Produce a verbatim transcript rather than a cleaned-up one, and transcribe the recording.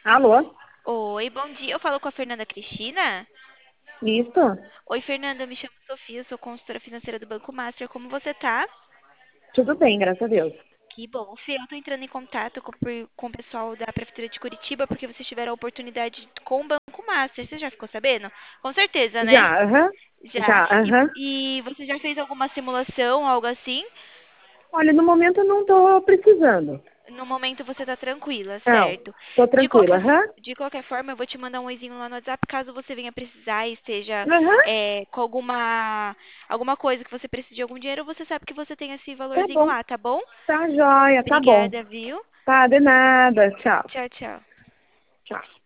Alô? Oi, bom dia. Eu falo com a Fernanda Cristina. Isso? Oi, Fernanda, eu me chamo Sofia, sou consultora financeira do Banco Master. Como você tá? Tudo bem, graças a Deus. Que bom. Fê, eu tô entrando em contato com, por- com o pessoal da Prefeitura de Curitiba porque vocês tiveram a oportunidade com o Banco Master. Você já ficou sabendo? Com certeza, né? Já, aham. Já. Já, E, aham. e você já fez alguma simulação, algo assim? Olha, no momento eu não tô precisando. No momento você tá tranquila, Não, certo? tô De tranquila, qualquer, aham. de qualquer forma, eu vou te mandar um oizinho lá no WhatsApp caso você venha precisar e esteja Aham, é, com alguma, alguma coisa que você precise de algum dinheiro, você sabe que você tem esse tá valorzinho bom. lá, tá bom? Tá joia, tá bom. Obrigada, viu? Tá, de nada. Tchau. Tchau, tchau. Tchau.